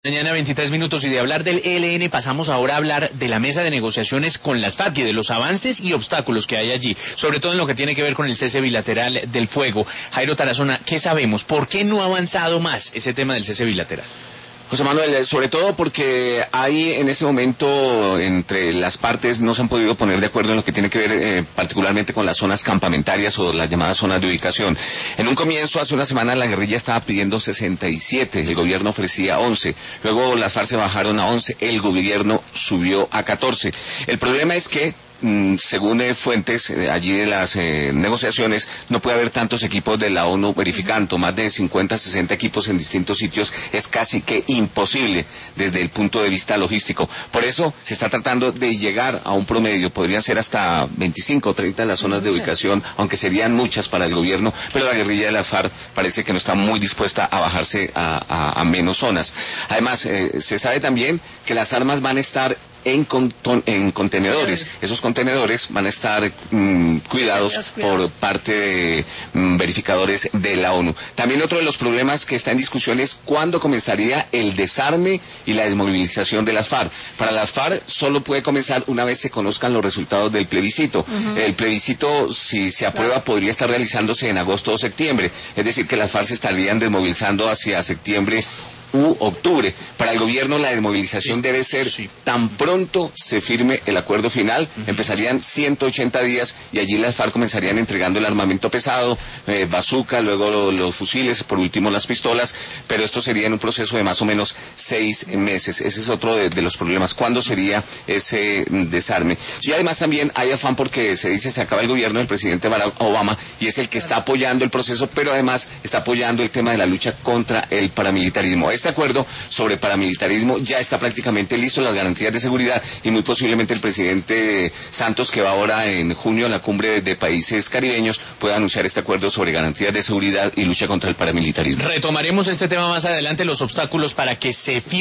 Mañana 23 minutos y de hablar del ELN pasamos ahora a hablar de la mesa de negociaciones con las FARC y de los avances y obstáculos que hay allí, sobre todo en lo que tiene que ver con el cese bilateral del fuego. Jairo Tarazona, ¿qué sabemos? ¿Por qué no ha avanzado más ese tema del cese bilateral? José Manuel, sobre todo porque hay en este momento entre las partes no se han podido poner de acuerdo en lo que tiene que ver particularmente con las zonas campamentarias o las llamadas zonas de ubicación. En un comienzo, hace una semana, la guerrilla estaba pidiendo 67, el gobierno ofrecía 11, luego las FARC se bajaron a 11, el gobierno subió a 14. El problema es que según fuentes allí de las negociaciones, no puede haber tantos equipos de la ONU verificando, más de 50, 60 equipos en distintos sitios es casi que imposible desde el punto de vista logístico. Por eso se está tratando de llegar a un promedio, podrían ser hasta 25 o 30 las zonas de ubicación, aunque serían muchas para el gobierno, pero la guerrilla de la FARC parece que no está muy dispuesta a bajarse a menos zonas. Además, se sabe también que las armas van a estar en contenedores. Esos contenedores van a estar cuidados por parte de verificadores de la ONU. También otro de los problemas que está en discusión es cuándo comenzaría el desarme y la desmovilización de las FARC. Para las FARC solo puede comenzar una vez se conozcan los resultados del plebiscito. El plebiscito, si se aprueba, podría estar realizándose en agosto o septiembre. Es decir, que las FARC se estarían desmovilizando hacia septiembre u octubre. Para el gobierno la desmovilización debe ser tan pronto se firme el acuerdo final, empezarían 180 días y allí las FARC comenzarían entregando el armamento pesado, bazooka, luego los fusiles, por último las pistolas, pero esto sería en un proceso de más o menos 6 meses. Ese es otro de los problemas. ¿Cuándo sería ese desarme? Y además también hay afán porque se dice se acaba el gobierno del presidente Barack Obama y es el que está apoyando el proceso, pero además está apoyando el tema de la lucha contra el paramilitarismo. Este acuerdo sobre paramilitarismo ya está prácticamente listo, las garantías de seguridad, y muy posiblemente el presidente Santos, que va ahora en junio a la cumbre de países caribeños, pueda anunciar este acuerdo sobre garantías de seguridad y lucha contra el paramilitarismo. Retomaremos este tema más adelante, los obstáculos para que se firme